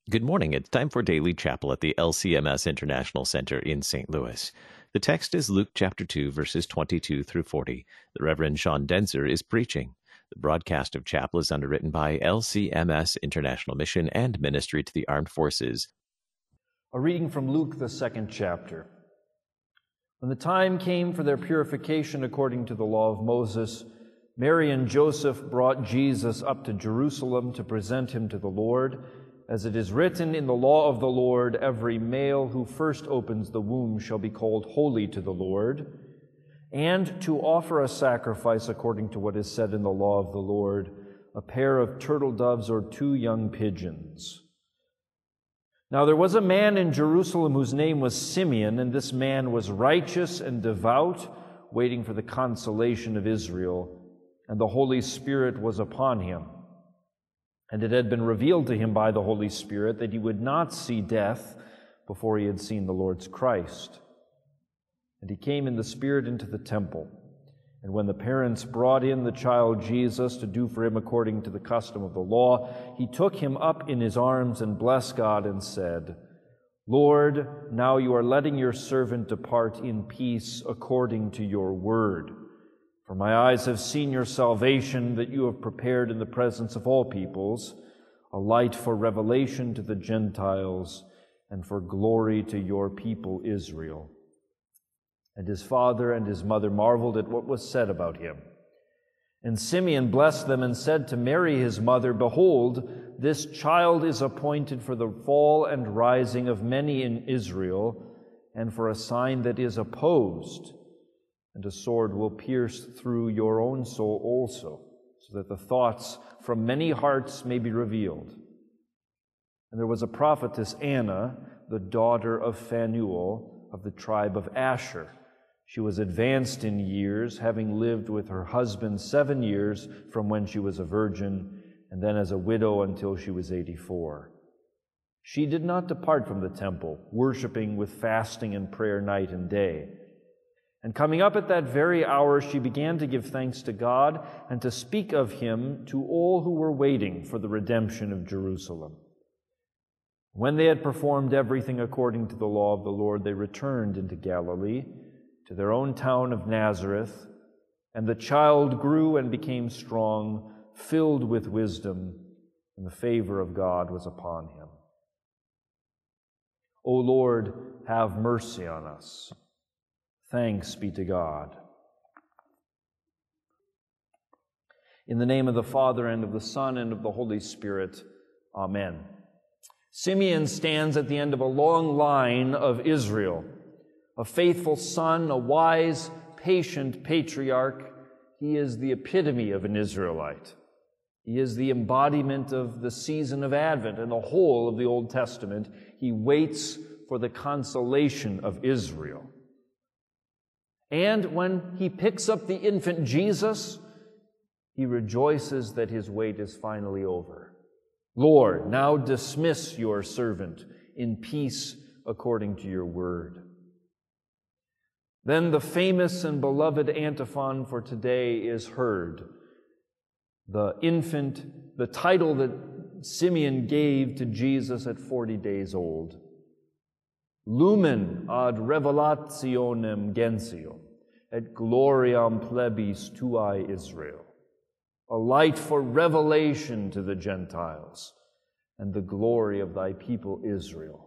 Good morning. It's time for Daily Chapel at the LCMS International Center in St. Louis. The text is Luke chapter 2, verses 22 through 40. The Reverend Sean Denzer is preaching. The broadcast of chapel is underwritten by LCMS International Mission and Ministry to the Armed Forces. A reading from Luke, the 2nd chapter. When the time came for their purification according to the law of Moses, Mary and Joseph brought Jesus up to Jerusalem to present him to the Lord. As it is written in the law of the Lord, every male who first opens the womb shall be called holy to the Lord, and to offer a sacrifice according to what is said in the law of the Lord, a pair of turtle doves or 2 young pigeons. Now there was a man in Jerusalem whose name was Simeon, and this man was righteous and devout, waiting for the consolation of Israel, and the Holy Spirit was upon him. And it had been revealed to him by the Holy Spirit that he would not see death before he had seen the Lord's Christ. And he came in the Spirit into the temple. And when the parents brought in the child Jesus to do for him according to the custom of the law, he took him up in his arms and blessed God and said, Lord, now you are letting your servant depart in peace according to your word. For my eyes have seen your salvation that you have prepared in the presence of all peoples, a light for revelation to the Gentiles and for glory to your people Israel. And his father and his mother marveled at what was said about him. And Simeon blessed them and said to Mary his mother, Behold, this child is appointed for the fall and rising of many in Israel, and for a sign that is opposed. And a sword will pierce through your own soul also, so that the thoughts from many hearts may be revealed. And there was a prophetess, Anna, the daughter of Phanuel, of the tribe of Asher. She was advanced in years, having lived with her husband 7 years from when she was a virgin, and then as a widow until she was 84. She did not depart from the temple, worshiping with fasting and prayer night and day. And coming up at that very hour, she began to give thanks to God and to speak of him to all who were waiting for the redemption of Jerusalem. When they had performed everything according to the law of the Lord, they returned into Galilee, to their own town of Nazareth. And the child grew and became strong, filled with wisdom, and the favor of God was upon him. O Lord, have mercy on us. Thanks be to God. In the name of the Father, and of the Son, and of the Holy Spirit, Amen. Simeon stands at the end of a long line of Israel, a faithful son, a wise, patient patriarch. He is the epitome of an Israelite. He is the embodiment of the season of Advent and the whole of the Old Testament. He waits for the consolation of Israel. And when he picks up the infant Jesus, he rejoices that his wait is finally over. Lord, now dismiss your servant in peace according to your word. Then the famous and beloved antiphon for today is heard. The infant, the title that Simeon gave to Jesus at 40 days old. Lumen ad revelationem gentium, et gloriam plebis tuae Israel. A light for revelation to the Gentiles, and the glory of thy people Israel.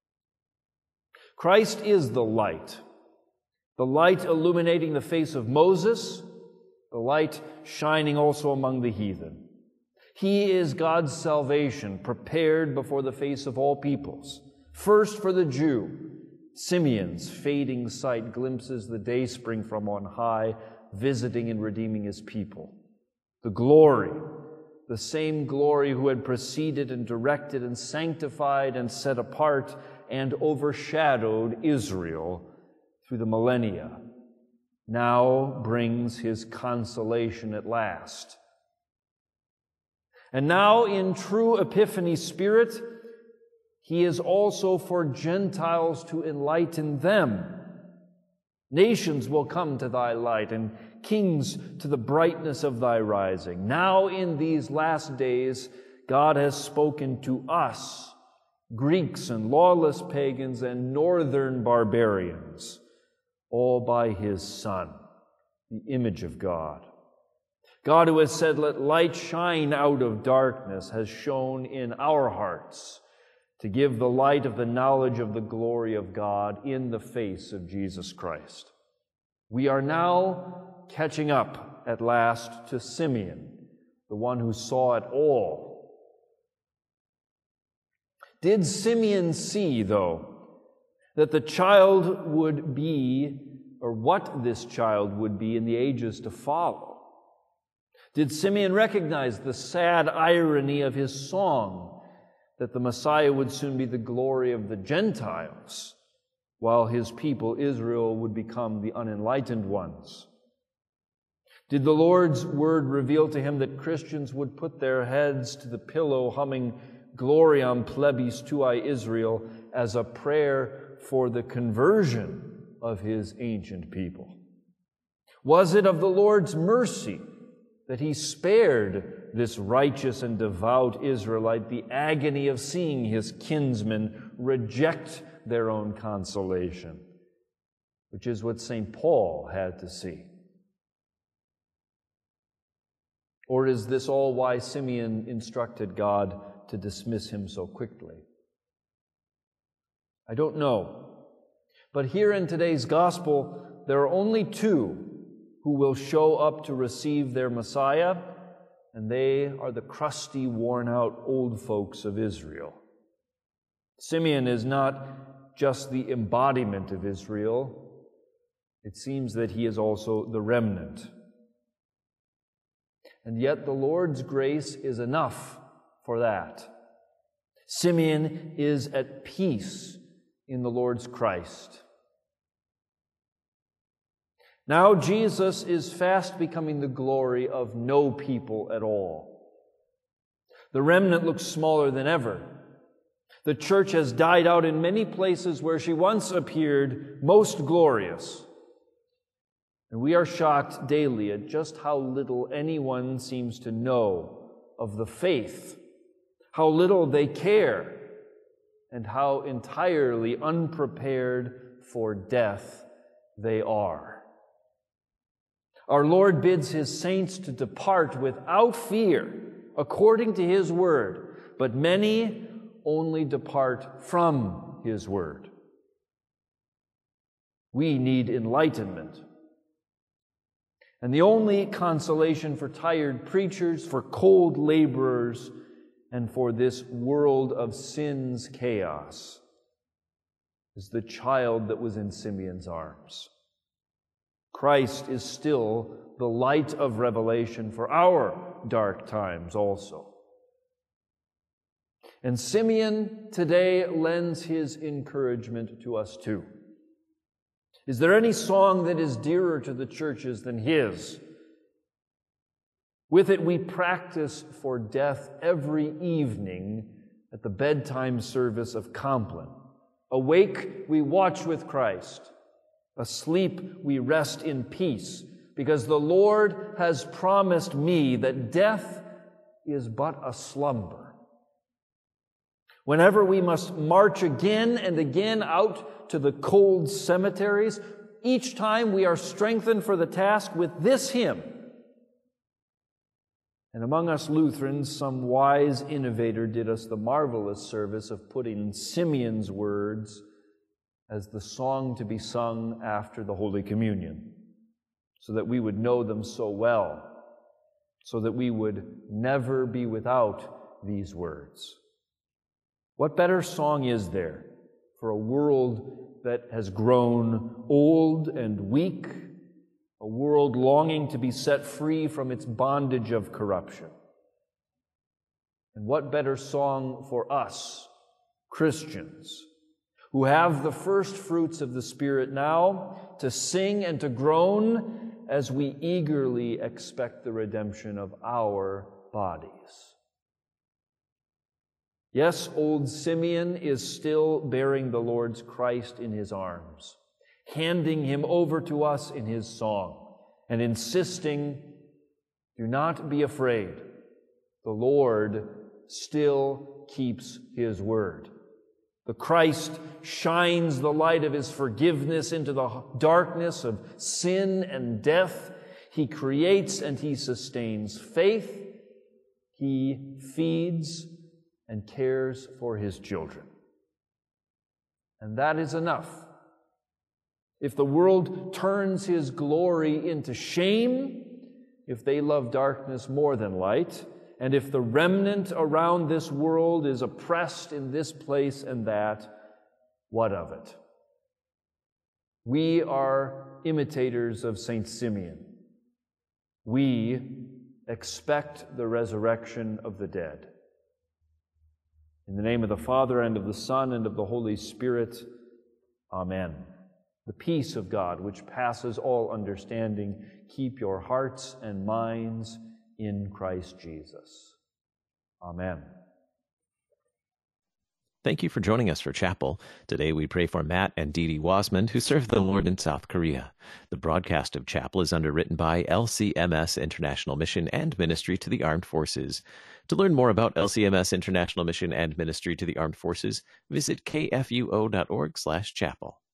Christ is the light illuminating the face of Moses, the light shining also among the heathen. He is God's salvation, prepared before the face of all peoples. First for the Jew, Simeon's fading sight glimpses the dayspring from on high, visiting and redeeming his people. The glory, the same glory who had preceded and directed and sanctified and set apart and overshadowed Israel through the millennia, now brings his consolation at last. And now in true Epiphany spirit, he is also for Gentiles to enlighten them. Nations will come to thy light, and kings to the brightness of thy rising. Now in these last days, God has spoken to us Greeks and lawless pagans and northern barbarians, all by his Son, the image of God. God, who has said, "Let light shine out of darkness," has shone in our hearts to give the light of the knowledge of the glory of God in the face of Jesus Christ. We are now catching up at last to Simeon, the one who saw it all. Did Simeon see, though, that the child would be, or what this child would be in the ages to follow? Did Simeon recognize the sad irony of his song, that the Messiah would soon be the glory of the Gentiles, while his people, Israel, would become the unenlightened ones? Did the Lord's word reveal to him that Christians would put their heads to the pillow humming Gloriam plebis tuae Israel as a prayer for the conversion of his ancient people? Was it of the Lord's mercy that he spared this righteous and devout Israelite the agony of seeing his kinsmen reject their own consolation, which is what St. Paul had to see? Or is this all why Simeon instructed God to dismiss him so quickly? I don't know. But here in today's gospel, there are only two who will show up to receive their Messiah, and they are the crusty, worn-out old folks of Israel. Simeon is not just the embodiment of Israel. It seems that he is also the remnant. And yet the Lord's grace is enough for that. Simeon is at peace in the Lord's Christ. Now Jesus is fast becoming the glory of no people at all. The remnant looks smaller than ever. The church has died out in many places where she once appeared most glorious. And we are shocked daily at just how little anyone seems to know of the faith, how little they care, and how entirely unprepared for death they are. Our Lord bids his saints to depart without fear, according to his word, but many only depart from his word. We need enlightenment. And the only consolation for tired preachers, for cold laborers, and for this world of sin's chaos is the child that was in Simeon's arms. Christ is still the light of revelation for our dark times also. And Simeon today lends his encouragement to us too. Is there any song that is dearer to the churches than his? With it we practice for death every evening at the bedtime service of Compline. Awake, we watch with Christ. Asleep, we rest in peace, because the Lord has promised me that death is but a slumber. Whenever we must march again and again out to the cold cemeteries, each time we are strengthened for the task with this hymn. And among us Lutherans, some wise innovator did us the marvelous service of putting Simeon's words as the song to be sung after the Holy Communion, so that we would know them so well, so that we would never be without these words. What better song is there for a world that has grown old and weak, a world longing to be set free from its bondage of corruption? And what better song for us, Christians, who have the first fruits of the Spirit now, to sing and to groan as we eagerly expect the redemption of our bodies. Yes, old Simeon is still bearing the Lord's Christ in his arms, handing him over to us in his song, and insisting, do not be afraid. The Lord still keeps his word. The Christ shines the light of his forgiveness into the darkness of sin and death. He creates and he sustains faith. He feeds and cares for his children. And that is enough. If the world turns his glory into shame, if they love darkness more than light, and if the remnant around this world is oppressed in this place and that, what of it? We are imitators of Saint Simeon. We expect the resurrection of the dead. In the name of the Father, and of the Son, and of the Holy Spirit, Amen. The peace of God, which passes all understanding, keep your hearts and minds in Christ Jesus. Amen. Thank you for joining us for Chapel. Today we pray for Matt and Dee Dee Wasmond, who serve the Lord in South Korea. The broadcast of Chapel is underwritten by LCMS International Mission and Ministry to the Armed Forces. To learn more about LCMS International Mission and Ministry to the Armed Forces, visit kfuo.org/chapel.